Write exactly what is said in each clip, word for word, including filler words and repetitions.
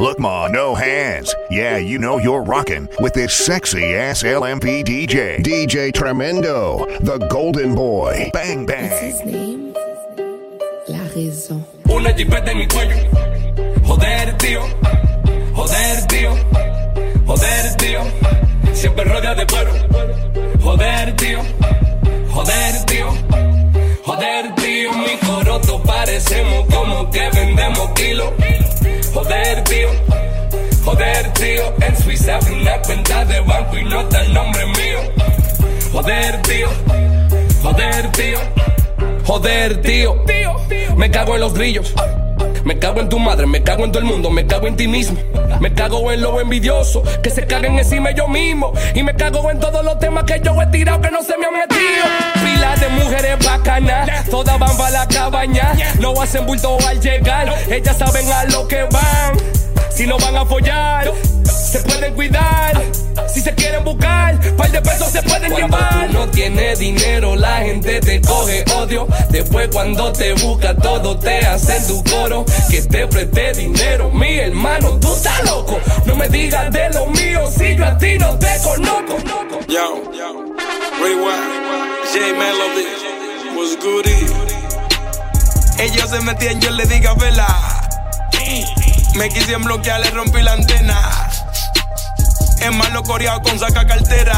Look, ma, no hands. Yeah, you know you're rocking with this sexy-ass L M P D J. D J Tremendo, the Golden Boy. Bang, bang. What's his name? La Raison. Una jipeta en mi cuello. Joder, tío. Joder, tío. Joder, tío. Siempre rodea de cuero. Joder, tío. Joder, tío. Joder, tío. Mi coroto parecemos como que vendemos kilos. Joder, tío. Joder, tío. En Suiza abrí una cuenta de banco y no está el nombre mío. Joder, tío. Joder, tío. Joder, tío. Me cago en los grillos. Me cago en tu madre, me cago en todo el mundo, me cago en ti mismo. Me cago en lo envidioso, que se caguen encima yo mismo. Y me cago en todos los temas que yo he tirado que no se me han metido. Pilas de mujeres bacanas, todas van para la cabaña. No hacen bulto al llegar, ellas saben a lo que van. Si no van a follar, se pueden cuidar. Si se quieren buscar, par de pesos se pueden cuando llevar. Cuando tú no tienes dinero, la gente te coge odio. Después cuando te busca, todo te hacen tu coro. Que te presté dinero, mi hermano, tú estás loco. No me digas de lo mío, si yo a ti no te conozco. Yo, Rewind, J Melody, what's goodie? Ellos se metían, yo le diga vela. Me quisieron bloquear, le rompí la antena. Es malo coreado con saca cartera.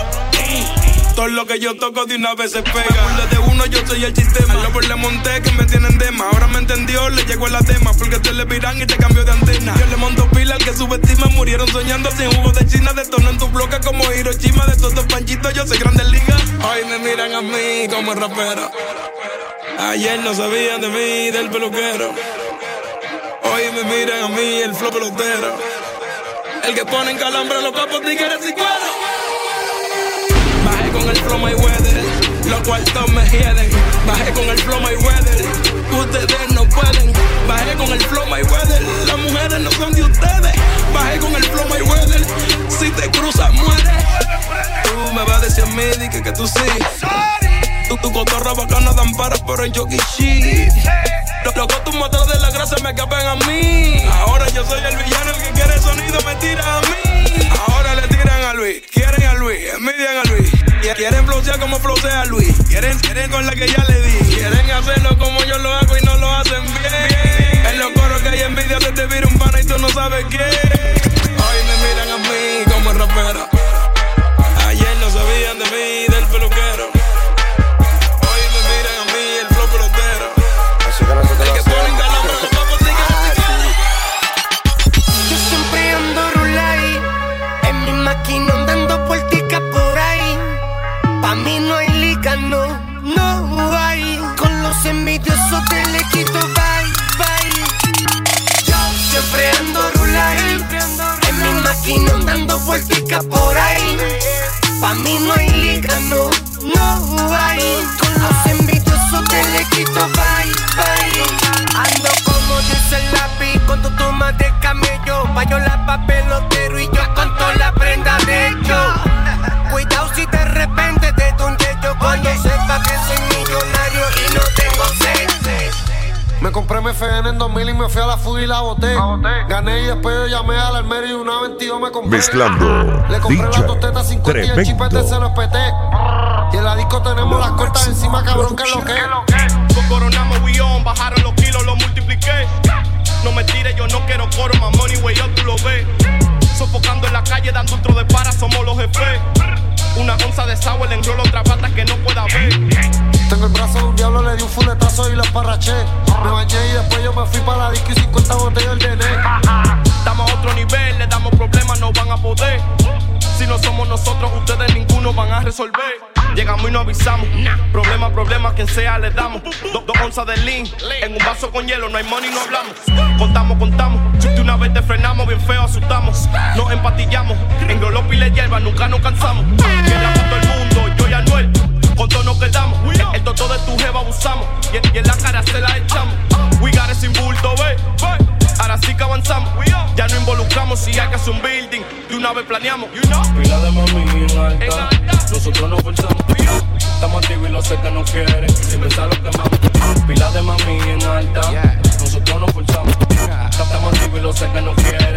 Todo lo que yo toco de una vez se pega. Me burlé de uno, yo soy el sistema. Lo por le monté que me tienen dema. Ahora me entendió, le llegó la tema. Porque te le viran y te cambió de antena. Yo le monto pila al que subestima. Murieron soñando sin jugo de China. Detono en tu bloque como Hiroshima. De todos estos panchitos yo soy grande liga. Hoy me miran a mí como rapero. Ayer no sabían de mí, del peluquero. Hoy me miran a mí, el flow pelotero. El que pone en calambre los capos tigres y cuero. Bajé con el flow Mayweather, los cuartos me hieden. Bajé con el flow Mayweather, ustedes no pueden. Bajé con el flow Mayweather, las mujeres no son de ustedes. Bajé con el flow Mayweather, si te cruzas mueres. Tú me vas a decir a mí, dije que tú sí. Tu, tu cotorra bacana dan para, pero en jockey shit. Loco, tus motores de la grasa me escapan a mí. Ahora yo soy el villano, el que quiere sonido me tira a mí. Ahora le tiran a Luis, quieren a Luis, envidian a Luis. Quieren flosear como flosea Luis. Quieren, quieren con la que ya le di. Quieren hacerlo como yo lo hago y no lo hacen bien. En los coros que hay envidia se te vira un pana y tú no sabes qué. Hoy me miran a mí como rapero. Ayer no sabían de mí, del peluquero. Hoy me miran a mí, el flow pelotero. El que pone en calambre los papos yo siempre ando rulay, en mi máquina andando puerticas por ahí. Pa' mí no hay liga, no, no hay. Con los envidiosos te le quito bye, bye. Yo siempre ando rulay, en mi máquina andando puerticas por ahí. Pa' mí no hay liga, no, no hay. Con los envidiosos te le quito bye, bye. Ando como dice el lápiz con tu toma de camello. Payola, papelotero y yo con toda la prenda de ellos. Cuidado si de repente te tunde yo cuando sepa que soy millonario y no tengo seis. Me compré mi F N en dos mil y me fui a la fuga y la boté. Gané y después yo llamé al Almero y una veintidós me compré. Mezclando Le compré las dos tetas cincuenta y el chipete se lo espeté. Y en la disco tenemos las cortas encima, cabrón, que es lo que es. Coronamos guión, bajaron los kilos, lo multipliqué. No me tires, yo no quiero coro, más money, wey, yo tú lo ves. Sofocando en la calle, dando otro de para, somos los jefes. Una onza de sour, le enrolo otra pata que no pueda ver. Tengo el brazo de un diablo, le di un fuletazo y lo esparraché. Me bañé y después yo me fui para la disco y cincuenta botellas de Nek. Estamos a otro nivel, le damos problemas, no van a poder. Si no somos nosotros, ustedes ninguno van a resolver. Llegamos y no avisamos. Problema, problema, quien sea le damos. Do, dos onzas de lean. En un vaso con hielo, no hay money, no hablamos. Contamos, contamos. De una vez te frenamos, bien feo asustamos. Nos empatillamos. En Golopi le hierba, nunca nos cansamos. Queda con todo el mundo, yo y Anuel. Con todo nos quedamos. El, el toto de tu jeva abusamos. Y en, y en la cara se la echamos. We got it sin bulto, ve. Ahora sí que avanzamos. Ya no involucramos si hay que hacer un building. De una vez planeamos. Pila de mami en alta, nosotros nos forzamos. Estamos activos y los sé que no quieren. Sin pensar lo que más. Pila de mami en alta, nosotros nos forzamos. Estamos activos y los sé que no quieren.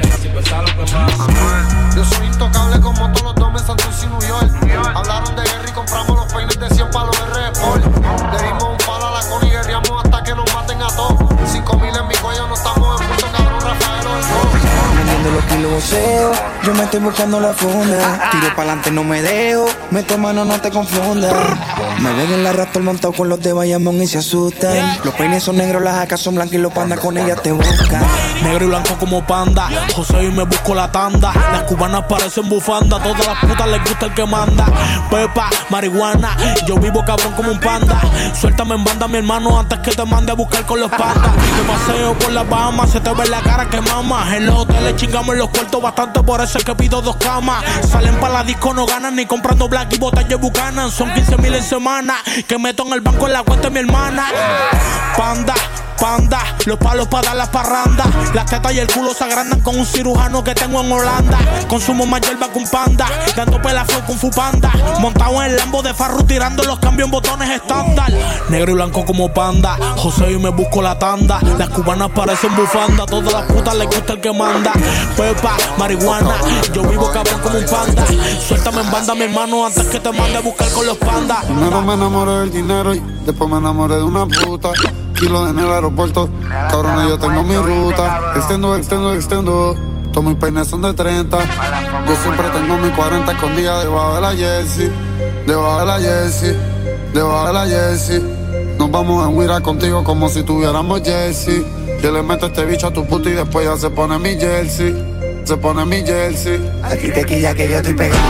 lo voceo. Yo me estoy buscando la funda. Tiro pa'lante, no me dejo. Mete mano, no te confundas. Me ven en la Raptor montado con los de Bayamón y se asustan. Los peines son negros, las jacas son blancas y los pandas con ellas te buscan. Negro y blanco como panda. José y me busco la tanda. Las cubanas parecen bufanda. Todas las putas les gusta el que manda. Pepa, marihuana. Yo vivo cabrón como un panda. Suéltame en banda, mi hermano, antes que te mande a buscar con los pandas. Te paseo por las Bahamas, se te ve la cara que mama. En los hoteles chingamos en los cuartos bastante, por eso es que pido dos camas. Salen pa' la disco, no ganan ni comprando black y botellas Buchanan. Son quince mil en semana, que meto en el banco en la cuenta de mi hermana. Panda, panda, los palos para dar las parrandas. Las tetas y el culo se agrandan con un cirujano que tengo en Holanda. Consumo más hierba que un panda, dando pelafo con fu panda. Montado en el Lambo de Farru, tirando los cambios en botones estándar. Negro y blanco como panda, José y me busco la tanda. Las cubanas parecen bufanda, todas las putas les gusta el que manda. Pepa, marihuana, yo vivo cabrón como un panda. Suéltame en banda, mi hermano, antes que te mande a buscar con los pandas. Primero me enamoré del dinero y después me enamoré de una puta. Kilo en el aeropuerto, cabrones, yo tengo mi ruta. Extendo, extendo, extendo. Todos mis peines son de treinta. Yo siempre tengo mi cuarenta escondida debajo de la jersey. Debajo de la jersey. Debajo de la jersey. Nos vamos a huir contigo como si tuviéramos jersey. Yo le meto este bicho a tu puta y después ya se pone mi jersey. Se pone mi jersey. A ti te quilla que yo estoy pegado.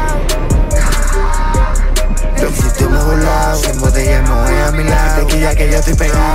Yo existe un nuevo lado, sin botella me voy a mi lado. Te quilla que yo estoy pegado.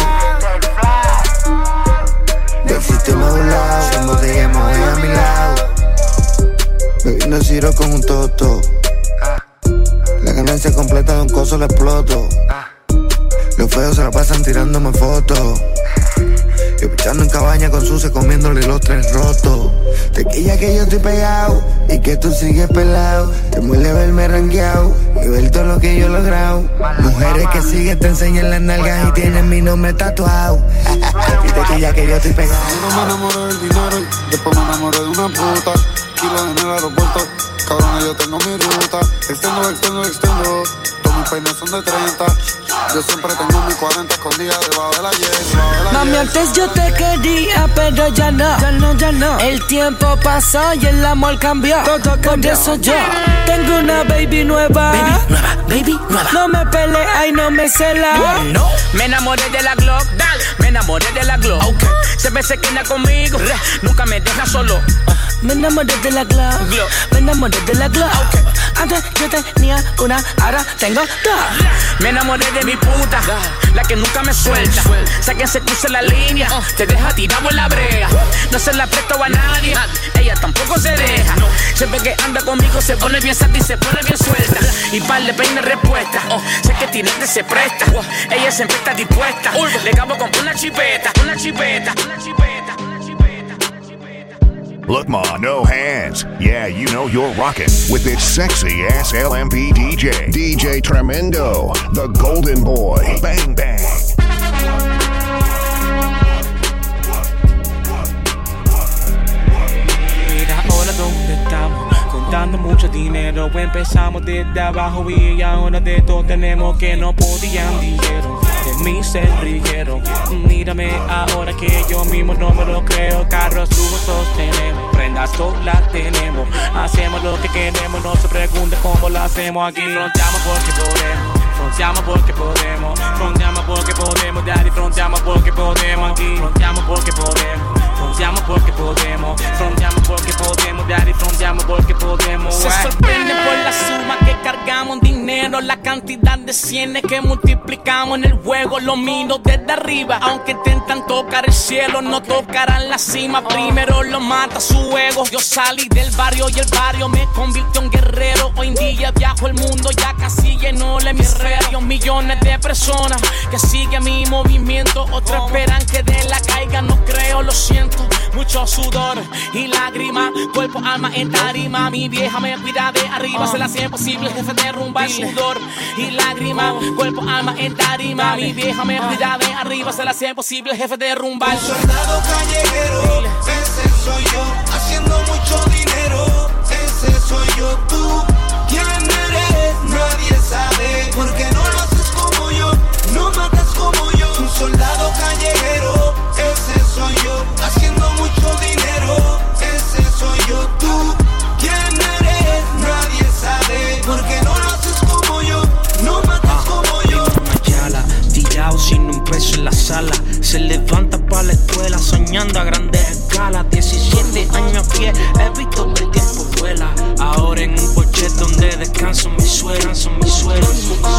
Yo existe un nuevo lado, sin botella me voy a mi lado. Bebiendo ciro con un toto. La ganancia completa de un coso la exploto. Los feos se la pasan tirándome fotos. Yo pichando en cabaña con suce, comiéndole los tres rotos. Te quilla que yo estoy pegado y que tú sigues pelado. Te muele verme rangueado y ver todo lo que yo he logrado. Mujeres que siguen te enseñan las nalgas y tienen mi nombre tatuado. Y te quilla que yo estoy pegado. Yo me enamoré del dinero y después me enamoré de una puta. Kilos en el aeropuerto, cabrones, yo tengo mi ruta. Extendo, extendo, extendo. Todos mis peines son de treinta. Yo siempre tengo mi cuarenta escondida debajo de la hiel. Mami, antes yo te quería, pero ya no, ya no, ya no. El tiempo pasó y el amor cambió. Todo cambió. Por eso yo tengo una baby nueva. Baby nueva, baby nueva. No me pelea y no me cela. No, me enamoré de la Glock. Dale. Me enamoré de la Glock. Okay. Siempre se queda conmigo. Nunca me deja solo. Me enamoré de la Glock. Glock. Me enamoré de la Glock. Okay. Antes yo tenía una, ahora tengo dos. Me enamoré de mi puta, la que nunca me suelta. Sé que se cruza la línea, te deja tirado en la brea. No se la presto a nadie, ella tampoco se deja. Siempre que anda conmigo se pone bien santa y se pone bien suelta. Y par de peine respuesta, sé que tirarte se presta. Ella siempre está dispuesta, le acabo con una chipeta, una chipeta, una chipeta. Look, ma, no hands. Yeah, you know you're rocking with this sexy ass L M P D J. D J Tremendo, the Golden Boy. Bang, bang. Mira ahora dónde estamos, contando mucho dinero. Empezamos desde abajo y ahora de todo tenemos que no podían dijeron. De mí se rieron. Mírame ahora que yo mismo no me lo creo. Carros lujosos tenemos, prendas todas las tenemos. Hacemos lo que queremos, no se pregunte cómo lo hacemos. Aquí fronteamos porque podemos, fronteamos porque podemos, fronteamos porque podemos, daddy, fronteamos porque podemos. Aquí fronteamos porque podemos, fronteamos porque podemos, fronteamos porque podemos, daddy, fronteamos porque podemos. Se sorprende por la suma que cargamos, dinero, la cantidad de cienes que multiplicamos en el juego. Lo miro desde arriba, aunque intentan tocar el cielo, no tocarán la cima. Primero lo mata su ego. Yo salí del barrio y el barrio me convirtió en guerrero. Hoy en día viajo el mundo, ya casi llenó el hemisferio. Millones de personas que siguen mi movimiento, otros esperan que de la caiga, no creo, lo siento. Mucho sudor y lágrimas, cuerpo, alma en tarima. Mi vieja me cuida de arriba, se la hace posible, jefe derrumba el sudor y lágrimas, cuerpo, alma en tarima. Mi vieja me cuida de arriba, se la hace posible, jefe derrumba el sudor. Soldado callejero, ese soy yo, haciendo mucho dinero, ese soy yo. Tú, ¿quién eres? Nadie sabe, porque no lo haces como yo, no matas como yo. Un soldado callejero, ese soy yo, haciendo mucho dinero, ese soy yo. viviendo a grandes escalas. diecisiete años a pie, he visto que el tiempo vuela. Ahora en un porche donde descanso mis sueños, son mis sueños.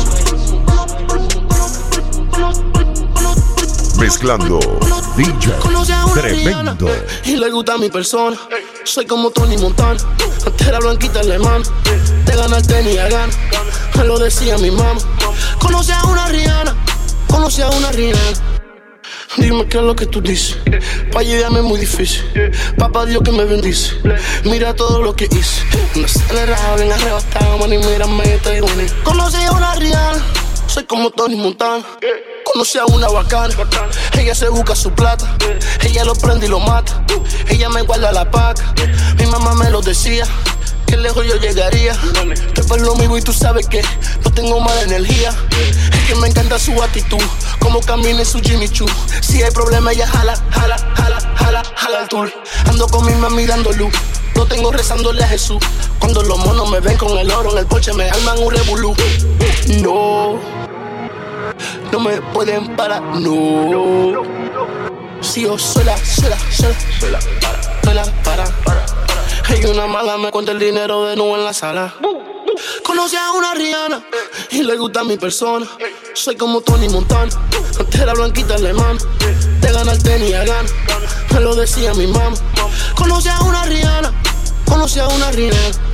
Mezclando D J Tremendo. Y le gusta mi persona. Soy como Tony Montana. Antera blanquita alemana. Te gana el tenis a gana. Me lo decía mi mamá. Conoce a una Rihanna. Conoce a una Rihanna. Dime qué es lo que tú dices. Pa' llegarme es muy difícil. Papá Dios que me bendice. Mira todo lo que hice. Un acelerado, bien arrebatado, man, y mírame, estoy bonito. Conoce a una Rihanna. Soy como Tony Montana. Conocí a una bacana. Ella se busca su plata. Ella lo prende y lo mata. Ella me guarda la paca. Mi mamá me lo decía, que lejos yo llegaría. Estoy por lo mismo y tú sabes que no tengo mala energía. Es que me encanta su actitud, como camina en su Jimmy Choo. Si hay problema ella jala, jala, jala, jala, jala el tour. Ando con mi mami dando luz. Lo tengo rezándole a Jesús. Cuando los monos me ven con el oro en el porche me arman un revolú. No, no me pueden parar, no. Si yo soy la, soy la, soy la, soy la para, soy la para, para. Hay una mala me cuenta el dinero de nuevo en la sala. Conocí a una Rihanna y le gusta mi persona. Soy como Tony Montana, antera blanquita alemana. Te gana el tenis a gana, me lo decía mi mamá. Conocí a una Rihanna, conocí a una Rihanna.